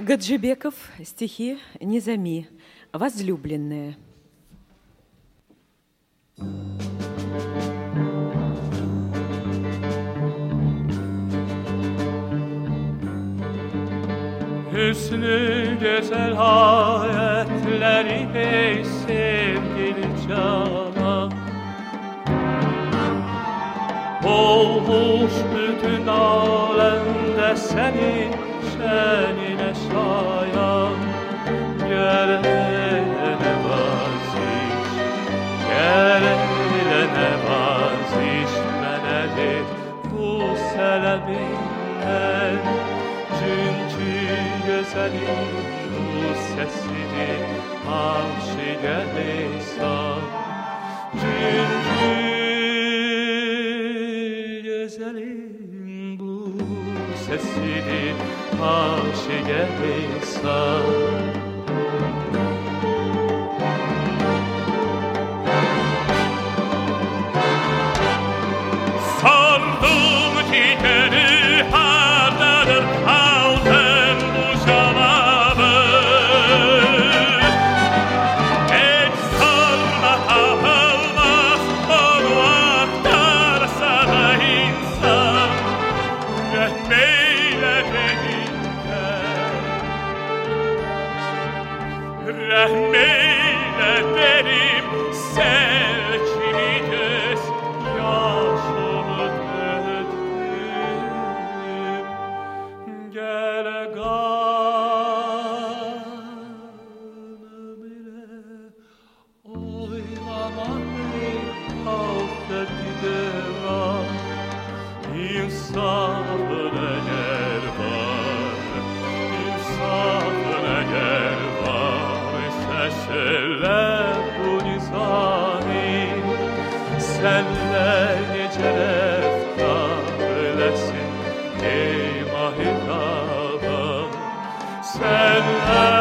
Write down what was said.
Гаджибеков, стихи Низами, «Возлюбленная». Hüsnü güzel hayatları ey sevgili Canan, olmuş bütün alemde senin şenine şayan. Gel eyle vaziş, gel eyle vaziş menedir bu seleminden. Çünkü güzelim bu sesini aşık eylesan. Çünkü güzelim bu sesini aşık eylesan. Sandım ki geri hardadır aldın bu cevabı. Hiç sorma tapılmaz onu aktarsa da insan. Rahmeyle deyince, rahmeyle derim sel kimi göz yaşımı döktüm. Gel kanım ile oynamayı affetti var. İnsafın eğer var, insafın eğer var ise söyle bu nizami. Senle nice reftar eylesin ey mahitabım. Senle